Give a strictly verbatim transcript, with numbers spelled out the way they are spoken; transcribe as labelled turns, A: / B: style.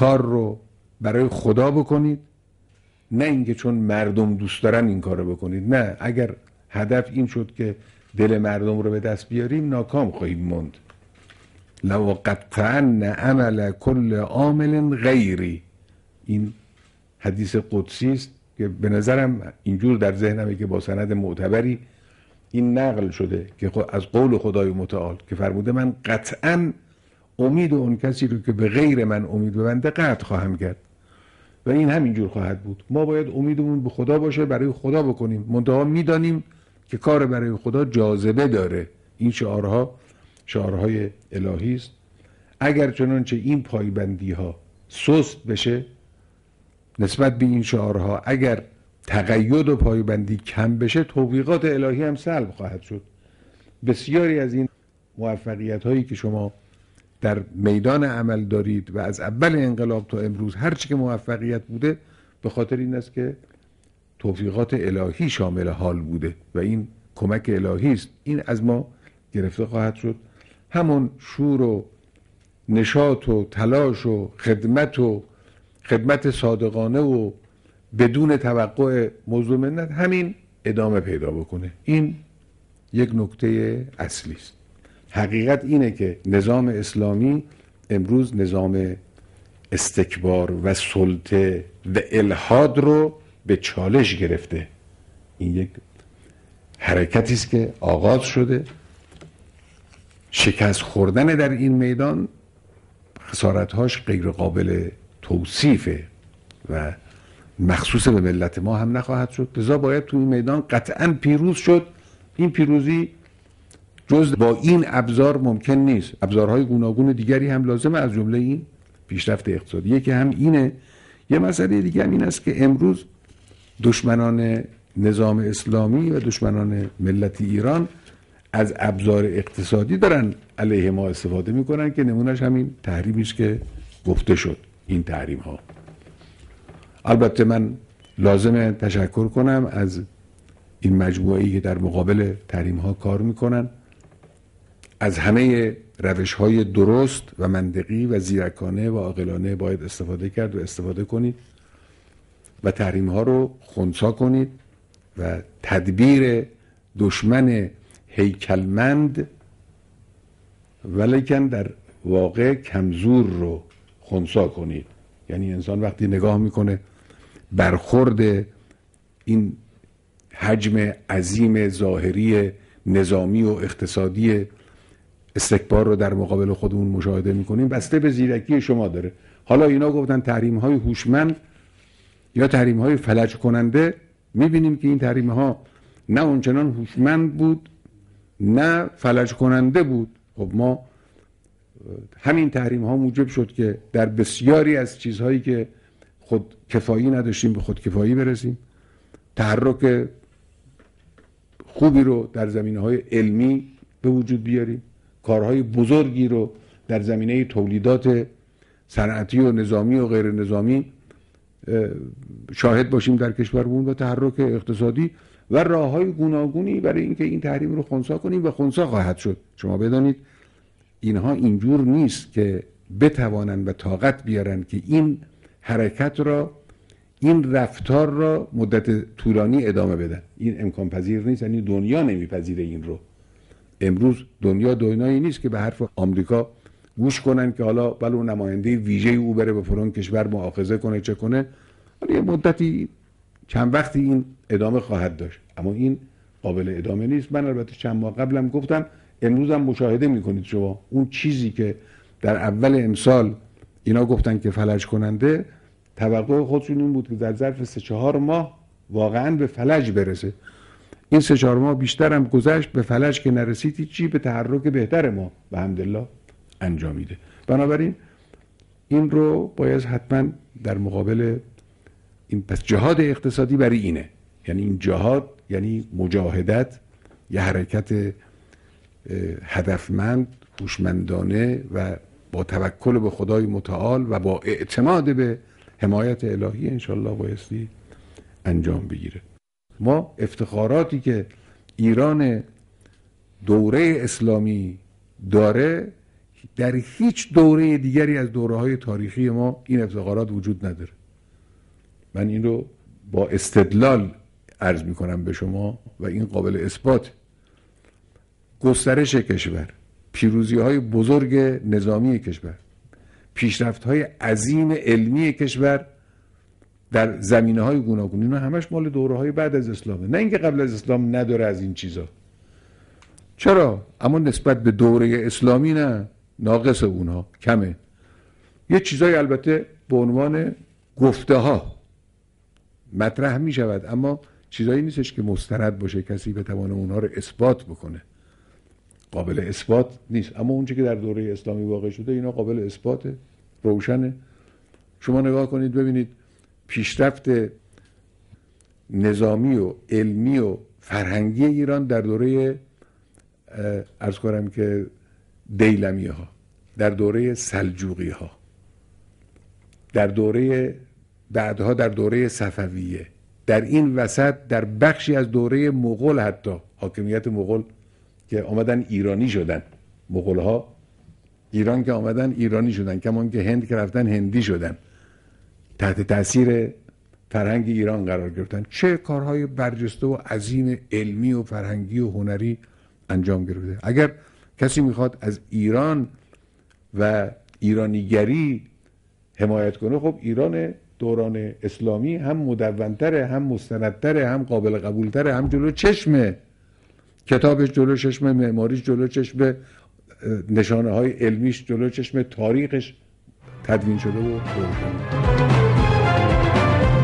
A: کار رو برای خدا بکنید، نه اینکه چون مردم دوست دارن این کار رو بکنید. نه، اگر هدف این شد که دل مردم رو به دست بیاریم ناکام خواهیم موند. لو قطعن عمل کل عامل غیری، این حدیث قدسی است که به نظرم اینجور در ذهنمه که با سند معتبری این نقل شده که از قول خدای متعال که فرموده من قطعا امید اون کسی رو که به غیر من امید ببنده قطع خواهم کرد و این همینجور خواهد بود. ما باید امیدمون به خدا باشه، برای خدا بکنیم، منتها میدانیم که کار برای خدا جاذبه داره. این شعارها شعارهای الهی است. اگر چنانچه این پایبندی ها سست بشه نسبت به این شعارها، اگر تقید و پایبندی کم بشه، توفیقات الهی هم سلب خواهد شد. بسیاری از این موفقیت هایی که شما در میدان عمل دارید و از اول انقلاب تا امروز هر چی که موفقیت بوده به خاطر این است که توفیقات الهی شامل حال بوده و این کمک الهی است. این از ما گرفته خواهد شد. همون شور و نشاط و تلاش و خدمت و خدمت صادقانه و بدون توقع موضوع منت همین ادامه پیدا بکنه. این یک نکته اصلی است. حقیقت اینه که نظام اسلامی امروز نظام استکبار و سلطه و الحاد رو به چالش گرفته. این یک حرکتی است که آغاز شده. شکست خوردن در این میدان خسارت‌هاش غیر قابل توصیفه و مخصوص به ملت ما هم نخواهد شد. لذا باید تو این میدان قطعاً پیروز شد. این پیروزی جز با این ابزار ممکن نیست. ابزارهای گوناگون دیگری هم لازمه، از جمله این پیشرفت اقتصادی که هم اینه. یه مسئله دیگه هم این است که امروز دشمنان نظام اسلامی و دشمنان ملت ایران از ابزار اقتصادی دارن علیه ما استفاده میکنن که نمونهش همین تحریمی است که گفته شد. این تحریم ها، البته من لازمه تشکر کنم از این مجموعه‌ای که در مقابل تحریم ها کار میکنن. از همه روش های درست و منطقی و زیرکانه و عاقلانه باید استفاده کرد و استفاده کنید و تحریم ها رو خنثی کنید و تدبیر دشمن هیکلمند ولیکن در واقع کمزور رو خنثی کنید. یعنی انسان وقتی نگاه میکنه برخورد این حجم عظیم ظاهری نظامی و اقتصادی استکبار رو در مقابل خودمون مشاهده میکنیم، بسته به زیرکی شما داره. حالا اینا گفتن تحریم های هوشمند یا تحریم های فلج کننده. میبینیم که این تحریم ها نه اونچنان هوشمند بود نه فلج کننده بود. خب ما همین تحریم ها موجب شد که در بسیاری از چیزهایی که خود کفایی نداشتیم به خود کفایی برسیم. تحرک خوبی رو در زمینه‌های علمی به وجود بیاریم. کارهای بزرگی رو در زمینه تولیدات صنعتی و نظامی و غیر نظامی شاهد باشیم در کشورمون و تحرک اقتصادی و راه‌های گوناگونی برای اینکه این تحریم رو خنثی کنیم و خنثی خواهد شد. شما بدانید اینها اینجور نیست که بتوانند و طاقت بیارن که این حرکت را، این رفتار را مدت طولانی ادامه بدن. این امکان پذیر نیست. یعنی دنیا نمیپذیره این رو. امروز دنیا دنیایی نیست که به حرف آمریکا گوش کنن که حالا بله اون نماینده ویژه او بره به فلان کشور مؤاخذه کنه چه کنه. ولی مدتی چند وقتی این ادامه خواهد داشت، اما این قابل ادامه نیست. من البته چند ماه قبلم گفتم، امروز هم مشاهده میکنید شما اون چیزی که در اول امسال اینا گفتن که فلج کننده، توقع خودشون این بود که در ظرف سه چهار ماه واقعا به فلج برسه. این سه چهار ماه بیشتر هم گذشت، به فلج که نرسید چی به تحرک بهتر ما به حمدالله انجامیده. بنابراین این رو باید حتما در مقابل این، پس جهاد اقتصادی برای اینه. یعنی این جهاد یعنی مجاهدت، یه حرکت هدفمند، هوشمندانه و با توکل به خدای متعال و با اعتماد به حمایت الهی انشالله بایستی انجام بگیره. ما افتخاراتی که ایران دوره اسلامی داره در هیچ دوره دیگری از دوره‌های تاریخی ما این افتخارات وجود نداره. من این رو با استدلال عرض میکنم به شما و این قابل اثبات. گسترش کشور، پیروزی های بزرگ نظامی کشور، پیشرفت های عظیم علمی کشور در زمینه های گوناگون، اینا همش مال دوره های بعد از اسلامه، نه اینکه قبل از اسلام نداره از این چیزا. چرا؟ اما نسبت به دوره اسلامی نه، ناقص اونها، کمه. یه چیزای البته به عنوان گفته ها مطرح می شود، اما چیزایی نیستش که مستند باشه کسی بتوانه اونها رو اثبات بکنه. قابل اثبات نیست. اما اون چیزی که در دوره اسلامی واقع شده اینا قابل اثباته، روشنه. شما نگاه کنید ببینید پیشرفت نظامی و علمی و فرهنگی ایران در دوره عرض کنم که دیلمی ها، در دوره سلجوقی ها، در دوره بعدها در دوره صفویه، در این وسط در بخشی از دوره مغول، حتی حاکمیت مغول که آمدن ایرانی شدن، مغول ها ایران که آمدن ایرانی شدن، کمان که هند که رفتن هندی شدن، تحت تاثیر فرهنگ ایران قرار گرفتن. چه کارهای برجسته و عظیم علمی و فرهنگی و هنری انجام گرفته. اگر کسی میخواد از ایران و ایرانیگری حمایت کنه، خب ایران دوران اسلامی هم مدونتره، هم مستندتره، هم قابل قبولتره، هم جلو چشمه، کتابش جلو چشمه، معماریش جلو چشمه، نشانه های علمیش جلو چشمه، تاریخش تدوین شده و